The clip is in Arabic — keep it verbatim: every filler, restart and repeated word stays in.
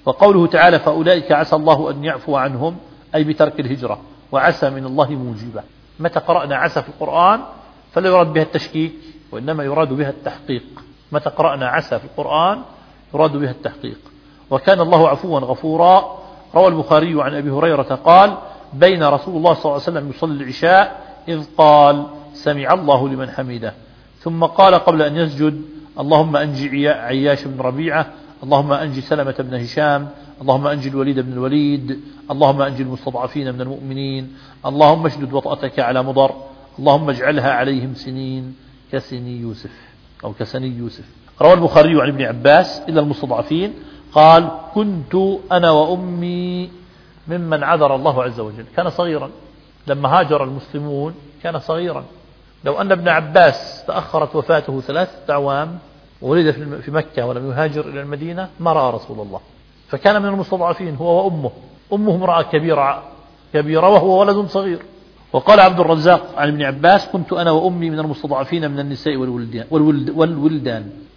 فقوله تعالى فأولئك عسى الله أن يعفو عنهم أي بترك الهجرة، وعسى من الله موجبة. متى قرأنا عسى في القرآن فلا يراد بها التشكيك وإنما يراد بها التحقيق. متى قرأنا عسى في القرآن يراد بها التحقيق. وكان الله عفوا غفورا. روى البخاري عن أبي هريرة قال بين رسول الله صلى الله عليه وسلم يصلي العشاء إذ قال سمع الله لمن حمده، ثم قال قبل أن يسجد اللهم أنجي عياش بن ربيعة، اللهم أنجي سلمة بن هشام، اللهم أنجي الوليد بن الوليد، اللهم أنجي المستضعفين من المؤمنين، اللهم اشدد وطأتك على مضر، اللهم اجعلها عليهم سنين كسني يوسف أو كسني يوسف. روى البخاري عن ابن عباس إلا المستضعفين قال كنت أنا وأمي ممن عذر الله عز وجل. كان صغيرا لما هاجر المسلمون، كان صغيرا. لو أن ابن عباس تأخرت وفاته ثلاثة أعوام وولد في مكة ولم يهاجر إلى المدينة ما رأى رسول الله، فكان من المستضعفين هو وأمه. أمه امرأة كبيرة كبيرة وهو ولد صغير. وقال عبد الرزاق عن ابن عباس كنت أنا وأمي من المستضعفين من النساء والولدان, والولد والولدان